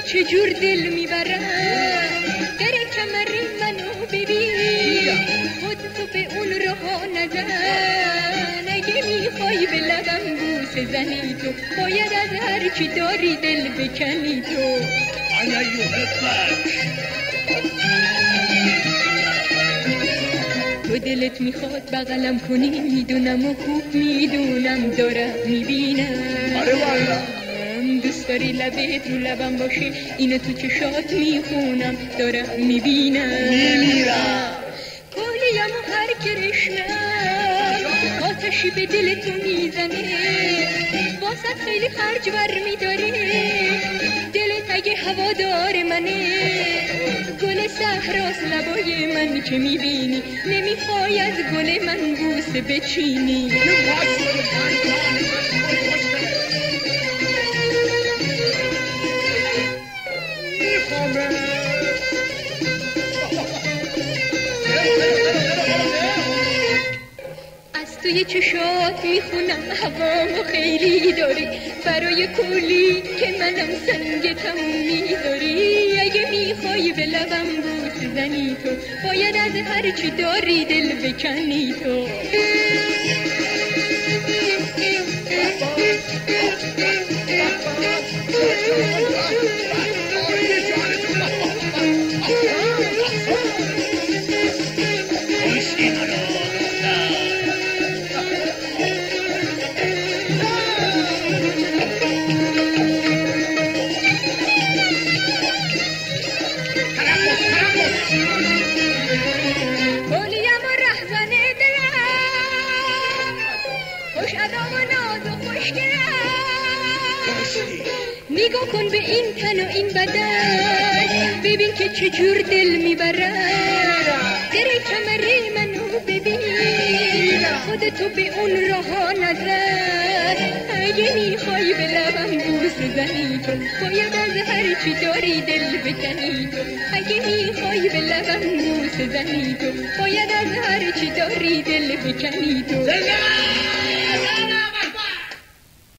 چجور دل میبرن در کمر منو ببین خود تو به اون راه نزن اگه میخوای به لبم بوسه زنی تو باید از هرچی داری دل بکنی تو تو دلت میخواد بغلم کنی میدونم و خوب میدونم دارم میبینم آره والا دوست داری لبت رو لبم باشه اینو تو چشات میخونم دارم میبینم میمیرم کلیم و هر کرشنم آتشی به دل تو میزنه واسط خیلی خرج بر میداره دلت اگه هوادار منه گل صحراست لبای من که میبینی نمیخوای از گل من بوسه بچینی از توی چشات میخونم هوامو خیلی داری برای کلی که منم سنگ تمومی داری اگه میخوای به لبم بوس زنی تو باید از هرچی داری دل بکنی تو کلیم و رهزنه دلم خوش ادام و ناز و خوشگلم نگاه کن به این تن و این بدن ببین که چجور دل میبرن در کمر منو ببین خودتو به اون راه نزن اگه میخوای به لبم بوس زنی تو باید از هرچی داری دل بکنی تو اگه میخوای به لبم بوس زنی تو باید از هرچی داری دل بکنی تو